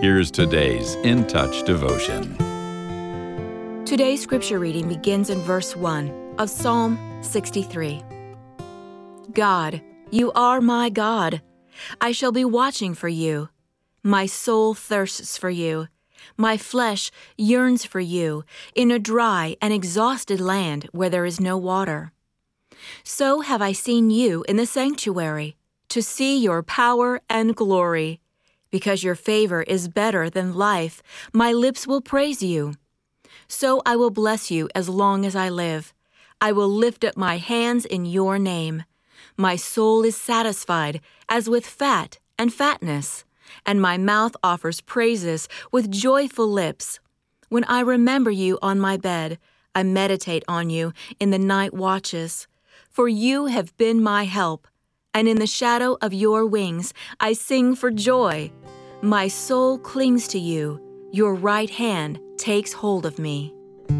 Here's today's In Touch devotion. Today's scripture reading begins in verse 1 of Psalm 63. God, you are my God. I shall be watching for you. My soul thirsts for you. My flesh yearns for you in a dry and exhausted land where there is no water. So have I seen you in the sanctuary, to see your power and glory. Because your favor is better than life, my lips will praise you. So I will bless you as long as I live. I will lift up my hands in your name. My soul is satisfied as with fat and fatness, and my mouth offers praises with joyful lips. When I remember you on my bed, I meditate on you in the night watches. For you have been my help, and in the shadow of your wings I sing for joy. My soul clings to you. Your right hand takes hold of me.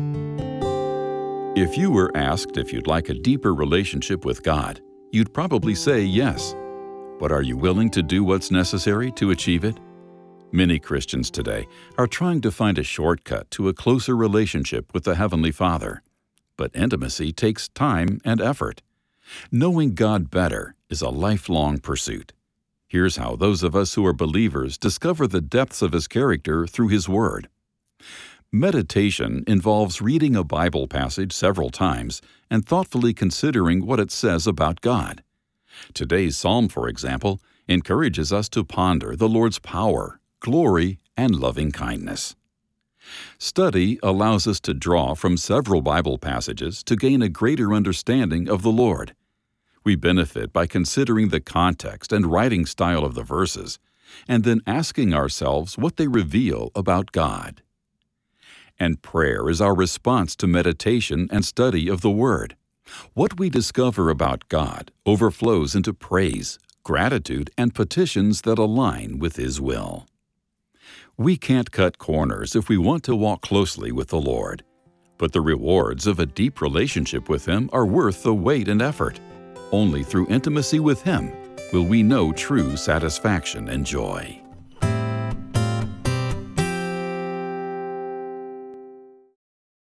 If you were asked if you'd like a deeper relationship with God, you'd probably say yes. But are you willing to do what's necessary to achieve it? Many Christians today are trying to find a shortcut to a closer relationship with the Heavenly Father. But intimacy takes time and effort. Knowing God better is a lifelong pursuit. Here's how those of us who are believers discover the depths of His character through His Word. Meditation involves reading a Bible passage several times and thoughtfully considering what it says about God. Today's psalm, for example, encourages us to ponder the Lord's power, glory, and loving kindness. Study allows us to draw from several Bible passages to gain a greater understanding of the Lord. We benefit by considering the context and writing style of the verses, and then asking ourselves what they reveal about God. And prayer is our response to meditation and study of the Word. What we discover about God overflows into praise, gratitude, and petitions that align with His will. We can't cut corners if we want to walk closely with the Lord, but the rewards of a deep relationship with Him are worth the wait and effort. Only through intimacy with Him will we know true satisfaction and joy.